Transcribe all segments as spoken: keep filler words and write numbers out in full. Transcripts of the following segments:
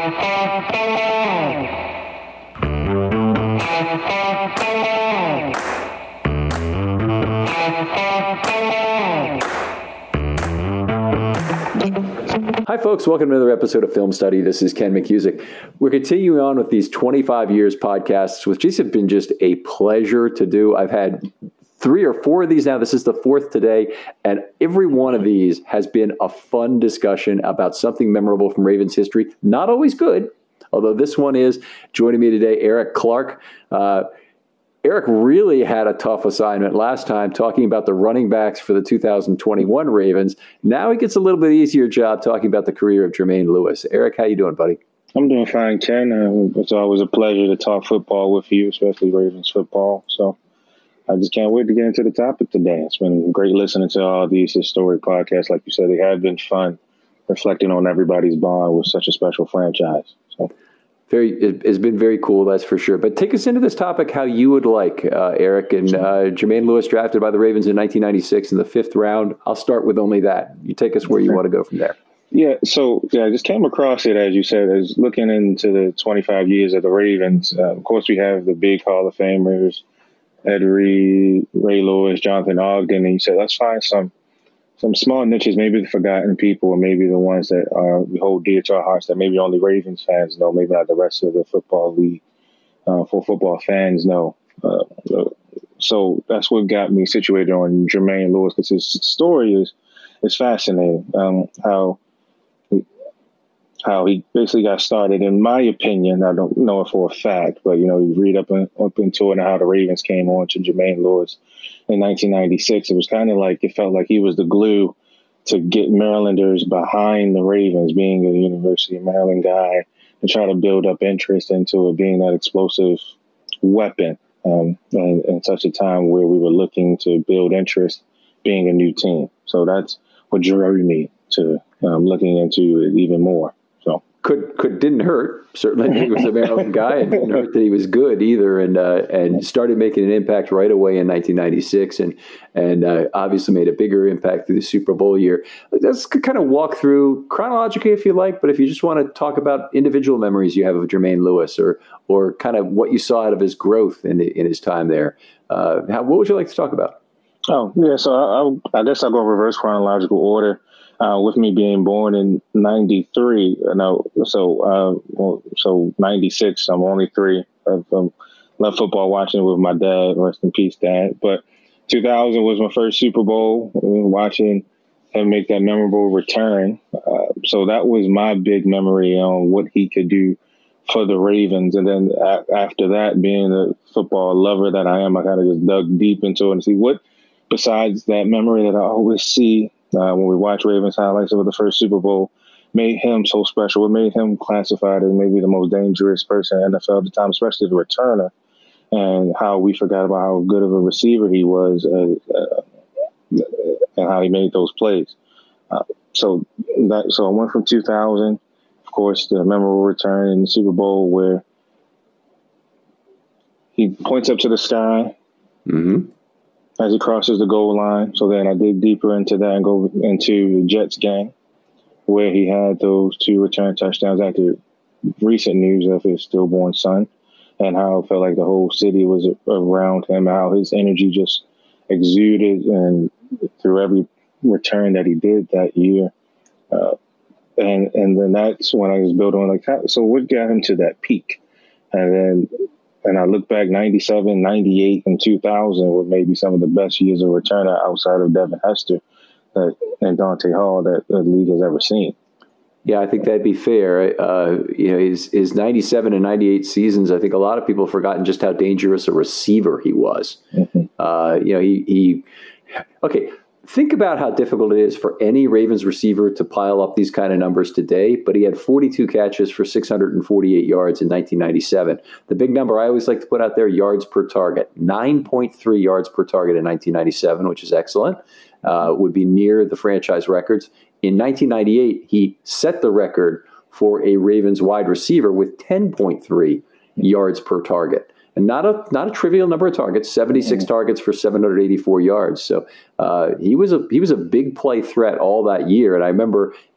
Hi, folks. Welcome to another episode of Film Study. This is Ken McCusick. We're continuing on with these twenty-five years podcasts, which these have been just a pleasure to do. I've had three or four of these now. This is the fourth today. And every one of these has been a fun discussion about something memorable from Ravens history. Not always good, although this one is. Joining me today, Eric Clark. Uh, Eric really had a tough assignment last time talking about the running backs for the two thousand twenty-one Ravens. Now he gets a little bit easier job talking about the career of Jermaine Lewis. Eric, how you doing, buddy? I'm doing fine, Ken. Uh, it's always a pleasure to talk football with you, especially Ravens football. So I just can't wait to get into the topic today. It's been great listening to all these historic podcasts. Like you said, they have been fun, reflecting on everybody's bond with such a special franchise. So. Very, it's been very cool, that's for sure. But take us into this topic how you would like, uh, Eric. And uh, Jermaine Lewis drafted by the Ravens in nineteen ninety-six in the fifth round. I'll start with only that. You take us where you want to go from there. Yeah, so yeah, I just came across it, as you said, as looking into the twenty-five years of the Ravens. Uh, of course, we have the big Hall of Famers, Ed Reed, Ray Lewis, Jonathan Ogden. And you said, let's find some some small niches, maybe the forgotten people, or maybe the ones that uh, we hold dear to our hearts that maybe only Ravens fans know, maybe not the rest of the football league, uh, for football fans know. Uh, so that's what got me situated on Jermaine Lewis, because his story is is fascinating. Um, how he, how he basically got started, in my opinion. I don't know it for a fact, but you know, you read up in, up into it and how the Ravens came on to Jermaine Lewis in nineteen ninety-six. It was kind of like, it felt like he was the glue to get Marylanders behind the Ravens, being a University of Maryland guy, and try to build up interest into it being that explosive weapon. Um, and in such a time where we were looking to build interest, being a new team. So that's what drove me to um, looking into it even more. So could could didn't hurt. Certainly, he was a Maryland guy, and didn't hurt that he was good either. And uh, and started making an impact right away in nineteen ninety-six, and and uh, obviously made a bigger impact through the Super Bowl year. Let's kind of walk through chronologically, if you like, but if you just want to talk about individual memories you have of Jermaine Lewis, or or kind of what you saw out of his growth in in his time there, uh, how, what would you like to talk about? Oh yeah, so I, I, I guess I'll go reverse chronological order. Uh, with me being born in ninety-three, you know, so uh, well, so ninety-six, I'm only three. I've um, left football watching with my dad. Rest in peace, Dad. But two thousand was my first Super Bowl, watching him make that memorable return. Uh, so that was my big memory on what he could do for the Ravens. And then a- after that, being a football lover that I am, I kind of just dug deep into it and see what, besides that memory that I always see Uh, when we watch Ravens highlights of the first Super Bowl, made him so special. What made him classified as maybe the most dangerous person in the N F L at the time, especially the returner, and how we forgot about how good of a receiver he was, uh, uh, and how he made those plays. Uh, so that so I went from two thousand, of course, the memorable return in the Super Bowl where he points up to the sky. Mm-hmm. As he crosses the goal line. So then I dig deeper into that and go into the Jets game, where he had those two return touchdowns after recent news of his stillborn son, and how it felt like the whole city was around him, how his energy just exuded and through every return that he did that year. Uh, and and then that's when I was building on, like, so what got him to that peak? And then And I look back, ninety-seven, ninety-eight, and two thousand were maybe some of the best years of returner outside of Devin Hester that, and Dante Hall that the league has ever seen. Yeah, I think that'd be fair. Uh, you know, his, his ninety-seven and ninety-eight seasons, I think a lot of people have forgotten just how dangerous a receiver he was. Mm-hmm. Uh, you know, he, he, okay, think about how difficult it is for any Ravens receiver to pile up these kind of numbers today, but he had forty-two catches for six hundred forty-eight yards in nineteen ninety-seven. The big number I always like to put out there, yards per target, nine point three yards per target in nineteen ninety-seven, which is excellent, uh, would be near the franchise records. In nineteen ninety-eight, he set the record for a Ravens wide receiver with ten point three yards per target. And not a not a trivial number of targets, seventy-six mm-hmm. targets for seven hundred eighty-four yards. So uh, he was a he was a big play threat all that year. And I remember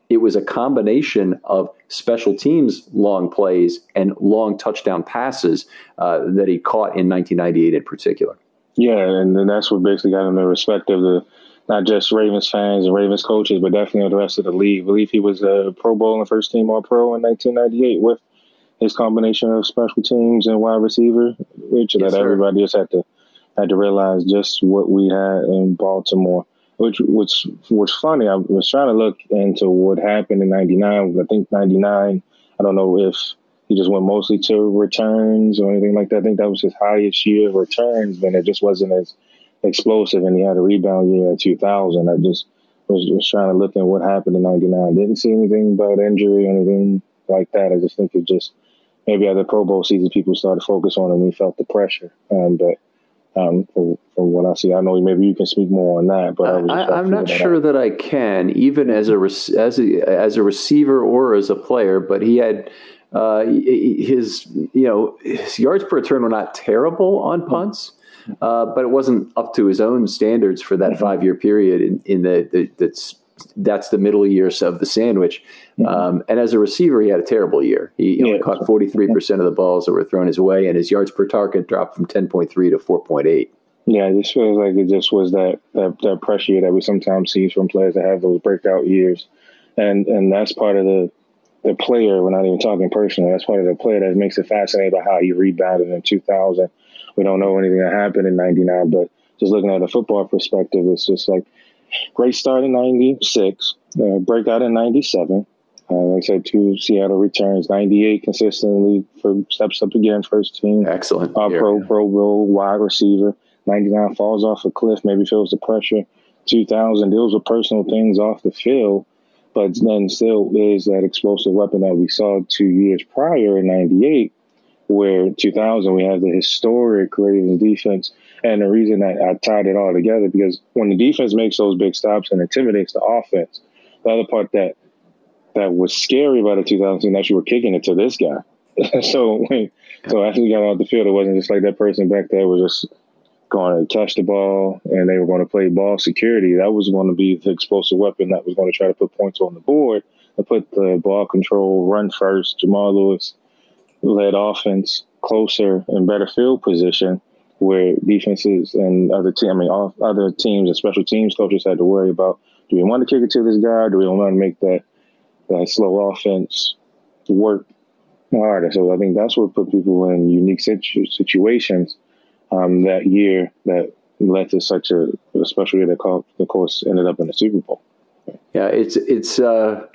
it was a combination of special teams long plays and long touchdown passes uh, that he caught in nineteen ninety-eight in particular. Yeah, and, and that's what basically got him the respect of the not just Ravens fans and Ravens coaches, but definitely the rest of the league. I believe he was a Pro Bowl and first team All-Pro in nineteen ninety-eight with his combination of special teams and wide receiver, which yes, that sir. everybody just had to had to realize just what we had in Baltimore. Which which was funny. I was trying to look into what happened in ninety-nine. I think ninety-nine, I don't know if he just went mostly to returns or anything like that. I think that was his highest year of returns, but it just wasn't as explosive, and he had a rebound year in two thousand. I just was, was trying to look at what happened in ninety-nine. Didn't see anything about injury or anything like that. I just think it just maybe at the Pro Bowl season, people started to focus on him and he felt the pressure. Um, but um, from, from what I see, I know maybe you can speak more on that. But I was I, I'm not that sure out. that I can, even as a as a as a receiver or as a player. But he had uh, his you know his yards per return were not terrible on punts. Uh, but it wasn't up to his own standards for that five-year period in, in the, the that's that's the middle years of the sandwich. Um, and as a receiver, he had a terrible year. He only yeah. caught forty-three percent of the balls that were thrown his way, and his yards per target dropped from ten point three to four point eight. Yeah, it just feels like it just was that, that, that pressure that we sometimes see from players that have those breakout years. And and that's part of the the player, we're not even talking personally, that's part of the player that makes it fascinating about how he rebounded in two thousand. We don't know anything that happened in ninety-nine, but just looking at a football perspective, it's just like great start in ninety-six, uh, breakout in ninety-seven. Uh, like I said, two Seattle returns, ninety-eight consistently for steps up again, first team. Excellent. Uh, pro, Pro Bowl wide receiver. ninety-nine falls off a cliff, maybe feels the pressure. two thousand deals with personal things off the field, but then still is that explosive weapon that we saw two years prior in ninety-eight. Where two thousand, we have the historic Ravens defense. And the reason that I tied it all together, because when the defense makes those big stops and intimidates the offense, the other part that that was scary about the two thousand team, that you were kicking it to this guy. so when, so after we got off the field, it wasn't just like that person back there was just going to catch the ball and they were going to play ball security. That was going to be the explosive weapon that was going to try to put points on the board, to put the ball control, run first, Jamal Lewis led offense closer and better field position, where defenses and other team, I mean, all other teams and special teams coaches had to worry about: do we want to kick it to this guy? Or do we want to make that that slow offense work harder? So I think that's what put people in unique situ- situations um, that year that led to such a, a special year that, called, of course, ended up in the Super Bowl. Yeah, it's it's. Uh...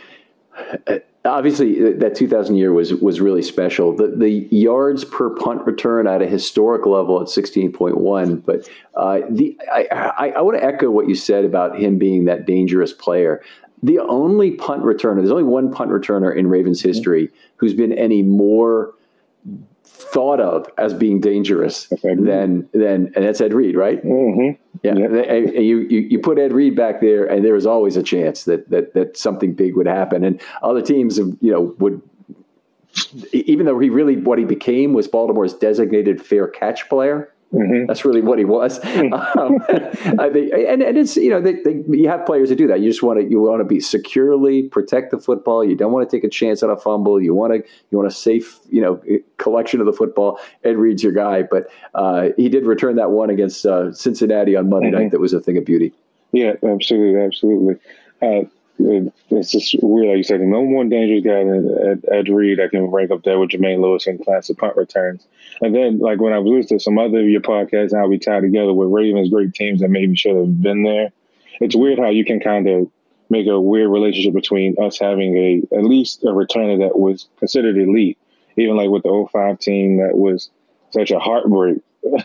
Obviously, that two thousand year was was really special. The the yards per punt return at a historic level at sixteen point one. But uh, the I, I, I want to echo what you said about him being that dangerous player. The only punt returner, there's only one punt returner in Ravens history who's been any more thought of as being dangerous than than and that's Ed Reed, right? Mm-hmm. Yeah, yep. you, you you put Ed Reed back there, and there was always a chance that that that something big would happen. And other teams, you know, would, even though he really what he became was Baltimore's designated fair catch player. Mm-hmm. That's really what he was. um, I think, and, and it's you know they, they, you have players that do that. You just want to you want to be securely protect the football. You don't want to take a chance on a fumble. You want to you want a safe you know collection of the football. Ed Reed's your guy, but uh, he did return that one against uh, Cincinnati on Monday mm-hmm. night. That was a thing of beauty. Yeah, absolutely, absolutely. Uh, It's just weird, like you said. No more dangerous guy than Ed, Ed Reed. I can rank up there with Jermaine Lewis in class of punt returns. And then, like when I was listening to some other of your podcasts, how we tie together with Ravens great teams that maybe should have been there. It's weird how you can kind of make a weird relationship between us having a at least a returner that was considered elite, even like with the oh five team that was such a heartbreak.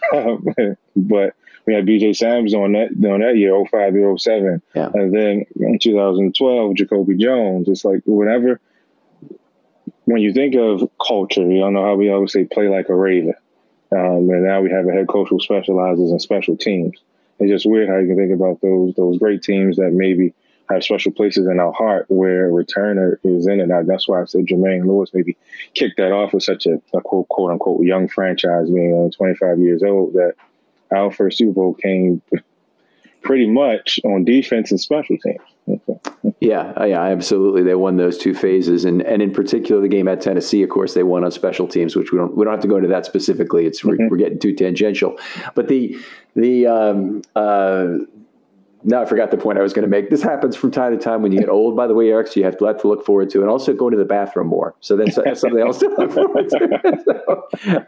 But we had B J Sams on that on that year, oh five to oh seven. Yeah. And then in two thousand twelve, Jacoby Jones. It's like whenever, when you think of culture, you don't know how we always say play like a Raven. Um, and now we have a head coach who specializes in special teams. It's just weird how you can think about those those great teams that maybe have special places in our heart where a returner is in it. Now, that's why I said Jermaine Lewis maybe kicked that off with such a, a quote, quote unquote young franchise, being only twenty-five years old, that our first Super Bowl came pretty much on defense and special teams. Yeah, yeah, absolutely. They won those two phases, and and in particular, the game at Tennessee, of course, they won on special teams, which we don't we don't have to go into that specifically. It's mm-hmm. we're, we're getting too tangential, but the the um, uh, now I forgot the point I was going to make. This happens from time to time when you get old, by the way, Eric, so you have to, to look forward to, and also going to the bathroom more. So that's, that's something else to look forward to. So,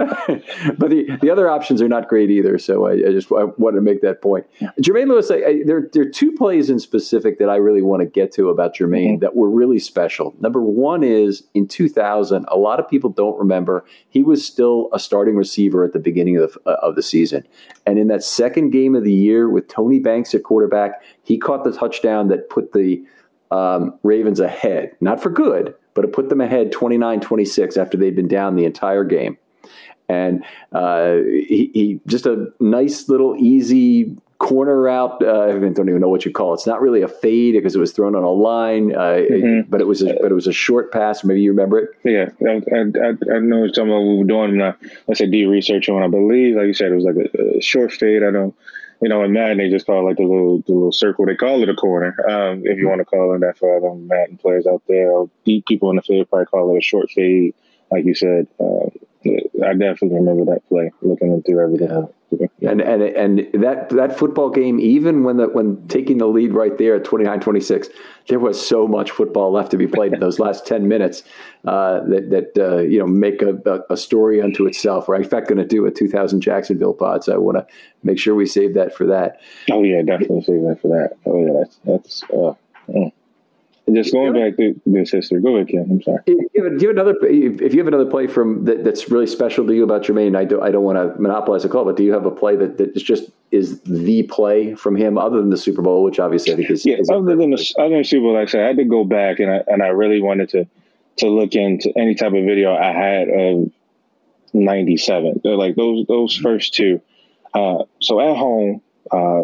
but the, the other options are not great either, so I, I just I wanted to make that point. Jermaine Lewis, I, I, there, there are two plays in specific that I really want to get to about Jermaine mm-hmm. that were really special. Number one is in two thousand, a lot of people don't remember, he was still a starting receiver at the beginning of, uh, of the season. And in that second game of the year with Tony Banks at quarterback, he caught the touchdown that put the um, Ravens ahead. Not for good, but it put them ahead twenty-nine twenty-six after they'd been down the entire game. And uh, he, he just a nice little easy corner route. Uh, I don't even know what you call it. It's not really a fade because it was thrown on a line, uh, mm-hmm. but it was a, but it was a short pass. Maybe you remember it. Yeah, I, I, I know some of what we were doing. I, let's say do research on. I believe, like you said, it was like a, a short fade. I don't. You know, in Madden, they just call it like the little the little circle. They call it a corner, um, if you want to call it that for other Madden players out there. Or deep people in the field probably call it a short fade, like you said. Uh, I definitely remember that play, looking through everything. Yeah. And and and that that football game, even when the when taking the lead right there at twenty-nine twenty-six, there was so much football left to be played in those last ten minutes uh, that that uh, you know make a, a story unto itself. We're in fact going to do a two thousand Jacksonville pod, so I want to make sure we save that for that. Oh yeah, definitely save that for that. Oh yeah, that's that's. Uh, mm. Just going back to this history. Go ahead, Ken. I'm sorry. If you have, do you have another, if you have another play from that, that's really special to you about Jermaine, I don't, I don't want to monopolize the call, but do you have a play that, that is just is the play from him, other than the Super Bowl, which obviously I think is yeah. Is other than the other than Super Bowl, like I said, I had to go back and I and I really wanted to to look into any type of video I had of ninety-seven. They're like those those first two. Uh, so at home, uh,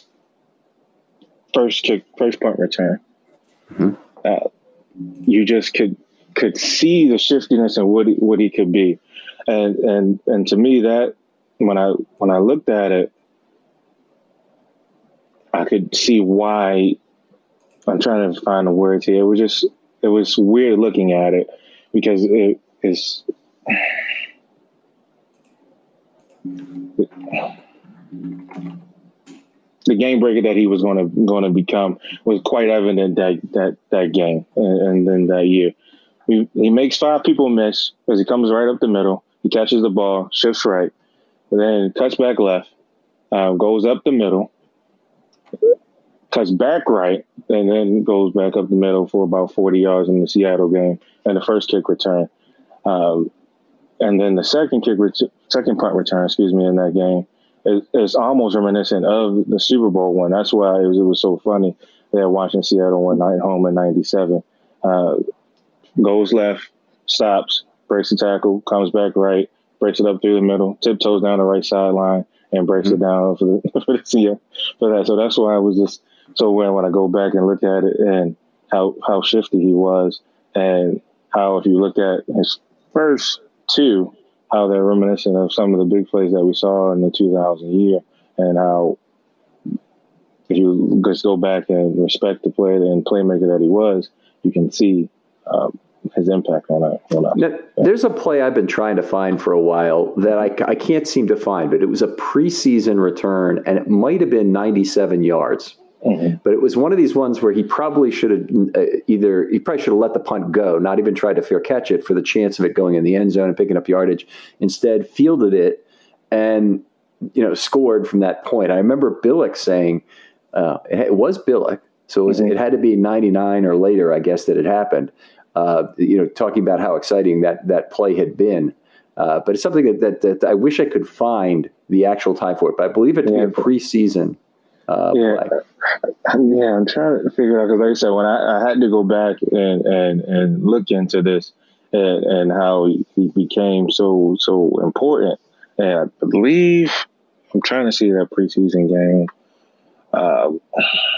first kick, first punt return. Mm-hmm. Uh, you just could could see the shiftiness and what he, what he could be, and and and to me that when I when I looked at it, I could see why. I'm trying to find the words here. It was just it was weird looking at it because it is. The game breaker that he was going to going to become was quite evident that that that game and, and then that year. He, he makes five people miss because he comes right up the middle. He catches the ball, shifts right, and then cuts back left, uh, goes up the middle, cuts back right, and then goes back up the middle for about forty yards in the Seattle game and the first kick return. Um, and then the second kick, ret- second punt return, excuse me, in that game. It's almost reminiscent of the Super Bowl one. That's why it was, it was so funny that watching Seattle one night home in ninety-seven. Uh, goes left, stops, breaks the tackle, comes back right, breaks it up through the middle, tiptoes down the right sideline, and breaks mm-hmm. it down for the for the for that. So that's why I was just so when when I go back and look at it and how how shifty he was, and how if you look at his first two. How they're reminiscent of some of the big plays that we saw in the two thousand year, and how if you just go back and respect the player and playmaker that he was, you can see um, his impact on that. On now, there's a play I've been trying to find for a while that I, I can't seem to find, but it was a preseason return, and it might have been ninety-seven yards. Mm-hmm. But it was one of these ones where he probably should have uh, either he probably should have let the punt go, not even tried to fair catch it for the chance of it going in the end zone and picking up yardage. Instead, fielded it and you know scored from that point. I remember Billick saying uh, it was Billick, so it, was, mm-hmm. it had to be ninety-nine or later, I guess, that it happened. Uh, you know, talking about how exciting that that play had been. Uh, but it's something that, that that I wish I could find the actual time for it. But I believe it to yeah. be a preseason. Uh, yeah, play. yeah, I'm trying to figure it out because, like I said, when I, I had to go back and, and, and look into this and, and how he became so so important, and I believe I'm trying to see that preseason game. Uh,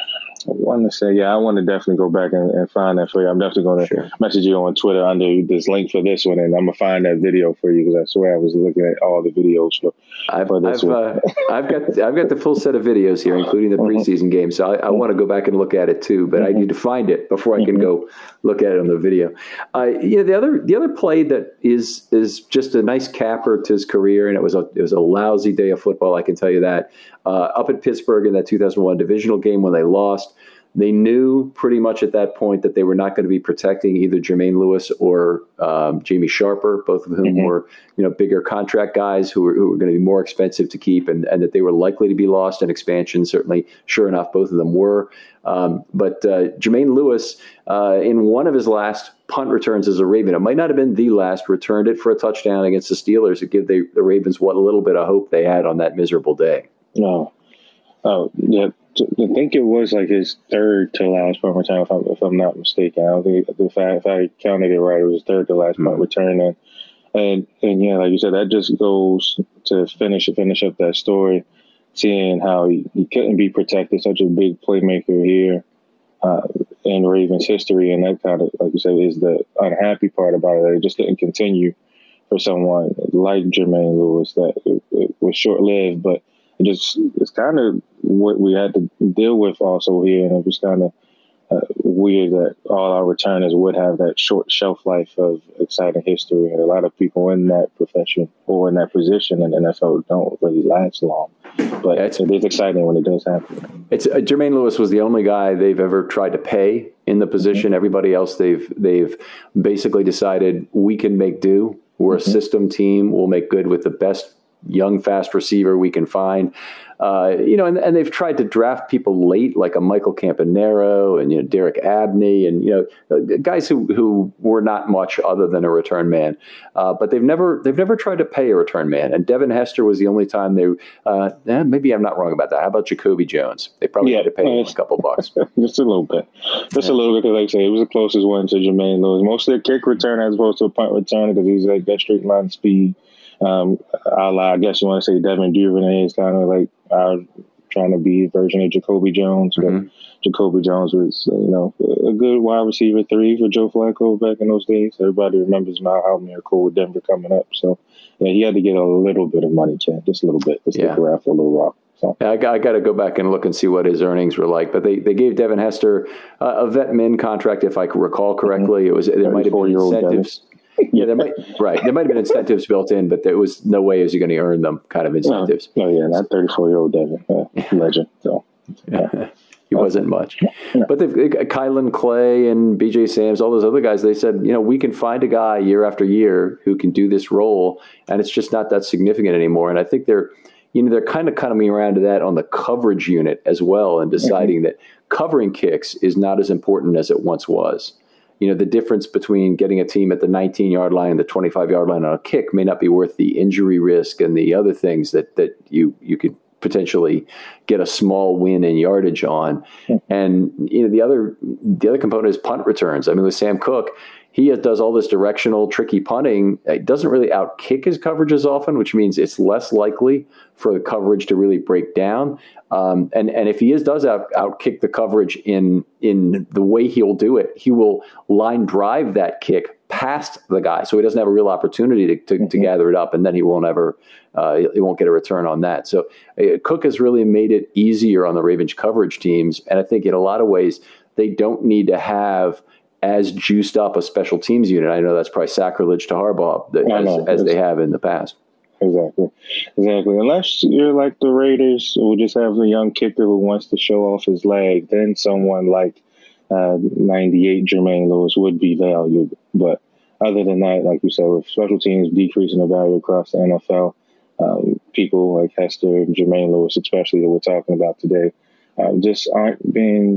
I want to say, yeah, I want to definitely go back and, and find that for you. I'm definitely going to sure. message you on Twitter under this link for this one, and I'm gonna find that video for you because I swear I was looking at all the videos for, I've, for this I've, one. uh, I've got I've got the full set of videos here, including the preseason game. So I, I want to go back and look at it too, but mm-hmm. I need to find it before I can mm-hmm. go look at it on the video. Uh, you know, the other the other play that is is just a nice capper to his career, and it was a it was a lousy day of football, I can tell you that. Uh, up at Pittsburgh in that two thousand one divisional game when they lost, they knew pretty much at that point that they were not going to be protecting either Jermaine Lewis or um, Jamie Sharper, both of whom mm-hmm. were, you know, bigger contract guys who were, who were going to be more expensive to keep, and, and that they were likely to be lost in expansion. Certainly, sure enough, both of them were. Um, but uh, Jermaine Lewis, uh, in one of his last punt returns as a Raven, it might not have been the last, returned it for a touchdown against the Steelers to give the, the Ravens what little bit of hope they had on that miserable day. No. Oh, yeah. I think it was like his third to last punt return, if I'm, if I'm not mistaken. I don't think if I, if I counted it right, it was third to last mm-hmm. punt return. And, and and yeah, like you said, that just goes to finish finish up that story, seeing how he, he couldn't be protected, such a big playmaker here uh, in Ravens history, and that kind of, like you said, is the unhappy part about it. It just didn't continue for someone like Jermaine Lewis. That it, it was short lived, but it just it's kind of what we had to deal with also here, and it was kind of uh, weird that all our returners would have that short shelf life of exciting history, and a lot of people in that profession or in that position in the N F L don't really last long. But yeah, it's, it is exciting when it does happen. It's uh, Jermaine Lewis was the only guy they've ever tried to pay in the position. Mm-hmm. Everybody else they've they've basically decided we can make do. We're mm-hmm. a system team. We'll make good with the best young, fast receiver we can find. Uh, you know, and, and they've tried to draft people late, like a Michael Campanaro and, you know, Derek Abney and, you know, guys who, who were not much other than a return man. Uh, but they've never they've never tried to pay a return man. And Devin Hester was the only time they, uh, eh, maybe I'm not wrong about that. How about Jacoby Jones? They probably yeah, had to pay him a couple bucks. Just a little bit. Just yeah. a little bit, because like I say, it was the closest one to Jermaine Lewis. Mostly a kick return as opposed to a punt return, because he's like that straight line speed. Um, a la, I guess you want to say Devin Duvernay is kind of like our trying to be a version of Jacoby Jones, but mm-hmm. Jacoby Jones was, you know, a good wide receiver three for Joe Flacco back in those days. Everybody remembers now how miracle with Denver coming up. So, yeah, he had to get a little bit of money, Chad, just a little bit, just yeah. stick around for a little while. So. Yeah, I got, I got to go back and look and see what his earnings were like. But they, they gave Devin Hester uh, a vet min contract, if I recall correctly. Mm-hmm. It was there might have been incentives. Yeah, there might right. There might have been incentives built in, but there was no way is he going to earn them kind of incentives. No, no yeah, not thirty-four-year-old Devin, uh, legend. So yeah. He wasn't much. No. But they've Kylan Clay and B J Sams, all those other guys, they said, you know, we can find a guy year after year who can do this role, and it's just not that significant anymore. And I think they're, you know, they're kind of coming around to that on the coverage unit as well, and deciding mm-hmm. that covering kicks is not as important as it once was. You know, the difference between getting a team at the nineteen-yard line and the twenty-five-yard line on a kick may not be worth the injury risk and the other things that, that you, you could potentially get a small win in yardage on. Mm-hmm. And, you know, the other the other component is punt returns. I mean, with Sam Cook, he does all this directional, tricky punting. It doesn't really outkick his coverage as often, which means it's less likely for the coverage to really break down. Um, and, and if he is does out outkick the coverage in in the way he'll do it, he will line drive that kick past the guy, so he doesn't have a real opportunity to to, mm-hmm. to gather it up, and then he won't ever uh, he won't get a return on that. So uh, Cook has really made it easier on the Ravens coverage teams, and I think in a lot of ways they don't need to have as juiced up a special teams unit. I know that's probably sacrilege to Harbaugh that, as, know, as they have in the past. Exactly. Exactly. Unless you're like the Raiders, who just have a young kicker who wants to show off his leg, then someone like uh, ninety-eight Jermaine Lewis would be valuable. But other than that, like you said, with special teams decreasing the value across the N F L, um, people like Hester and Jermaine Lewis, especially that we're talking about today, uh, just aren't being,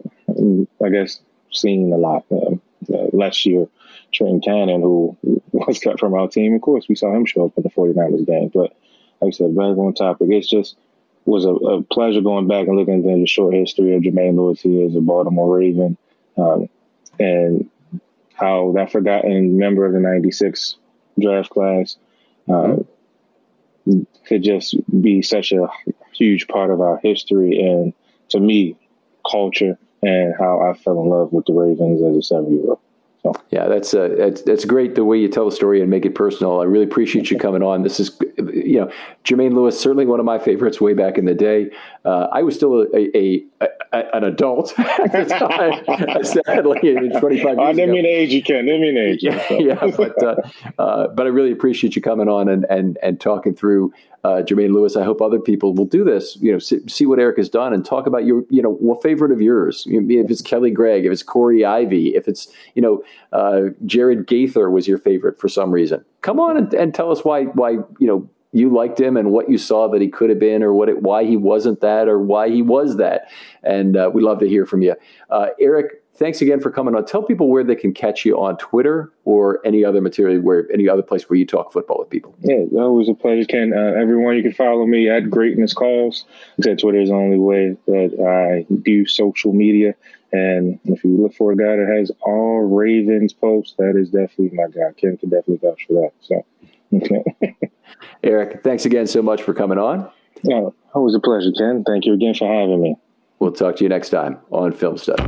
I guess, seen a lot. Um, uh, last year, Trent Cannon, who was cut from our team, of course, we saw him show up in the forty-niners game. But like I said, back on topic, it's just was a, a pleasure going back and looking at the short history of Jermaine Lewis. He is a Baltimore Raven, um, and how that forgotten member of the ninety-six draft class uh, mm-hmm. could just be such a huge part of our history, and to me, culture and how I fell in love with the Ravens as a seven-year-old. So. Yeah, that's uh, that's that's great the way you tell the story and make it personal. I really appreciate you coming on. This is, you know, Jermaine Lewis, certainly one of my favorites way back in the day. Uh, I was still a, a, a, a an adult at the time, sadly, twenty-five years ago. I didn't mean age, you can. Didn't mean age. Yeah, yeah, but uh, uh, but I really appreciate you coming on and and and talking through uh, Jermaine Lewis. I hope other people will do this. You know, see, see what Eric has done and talk about your, you know, what favorite of yours. If it's Kelly Gregg, if it's Corey Ivy, if it's, you know, uh, Jared Gaither was your favorite for some reason. Come on and, and tell us why why you know you liked him and what you saw that he could have been, or what it, why he wasn't that, or why he was that. And uh, we'd love to hear from you, uh, Eric. Thanks again for coming on. Tell people where they can catch you on Twitter or any other material, where any other place where you talk football with people. Yeah, that was a pleasure, Ken. Uh, everyone, you can follow me at Greatness Calls. I said Twitter is the only way that I do social media. And if you look for a guy that has all Ravens posts, that is definitely my guy. Ken can definitely vouch for that. So, okay. Eric, thanks again so much for coming on. Yeah, it was a pleasure, Ken. Thank you again for having me. We'll talk to you next time on Film Study.